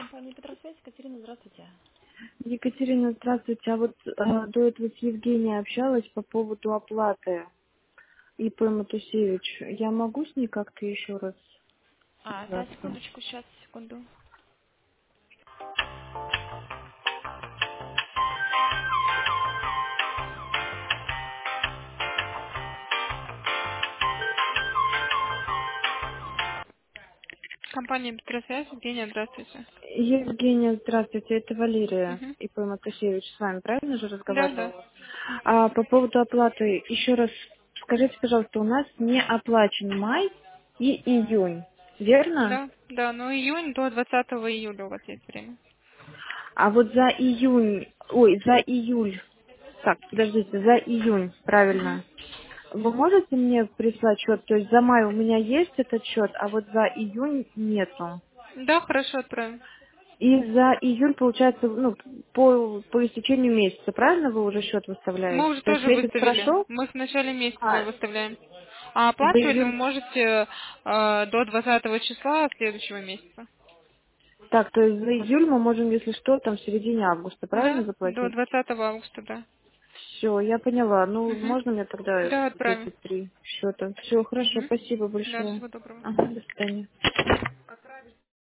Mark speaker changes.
Speaker 1: Компания Петросвязь, Катерина, здравствуйте.
Speaker 2: Екатерина, здравствуйте. А вот до этого с Евгенией общалась по поводу оплаты ИП Матусевич. Я могу с ней как-то еще раз
Speaker 1: Да,
Speaker 2: связаться?
Speaker 1: секундочку, сейчас, секунду. Компания Петросвязь, Евгения, здравствуйте.
Speaker 2: Евгения, здравствуйте. Это Валерия
Speaker 1: Угу.
Speaker 2: ИП Матусевич. С вами правильно же
Speaker 1: Да, да.
Speaker 2: разговаривала? А по поводу оплаты еще раз скажите, пожалуйста, у нас не оплачен май и июнь, верно?
Speaker 1: Да, да, но июнь до 20 июля у вас есть время.
Speaker 2: А вот за июнь, ой, за июль, так, подождите, за июнь,
Speaker 1: Угу.
Speaker 2: правильно. Вы можете мне прислать счет? То есть за май у меня есть этот счет, а вот за июнь нету.
Speaker 1: Да, хорошо, отправим.
Speaker 2: И за июль, получается, ну, по истечению месяца, правильно вы уже счет
Speaker 1: Мы
Speaker 2: выставляете?
Speaker 1: уже
Speaker 2: То есть
Speaker 1: тоже
Speaker 2: месяц
Speaker 1: выставили.
Speaker 2: прошел,
Speaker 1: Мы в начале месяца
Speaker 2: а
Speaker 1: выставляем. А
Speaker 2: за
Speaker 1: оплачивать вы
Speaker 2: июль...
Speaker 1: можете до 20 числа следующего месяца.
Speaker 2: Так, то есть за июль мы можем, если что, там в середине августа, правильно
Speaker 1: Да, до
Speaker 2: заплатить?
Speaker 1: 20 августа, да.
Speaker 2: Все, я поняла. Ну,
Speaker 1: Угу.
Speaker 2: можно мне тогда
Speaker 1: Да,
Speaker 2: вот эти
Speaker 1: отправим.
Speaker 2: 3 счета? Все, хорошо,
Speaker 1: Угу.
Speaker 2: спасибо
Speaker 1: Да,
Speaker 2: большое.
Speaker 1: всего доброго.
Speaker 2: Ага, до свидания.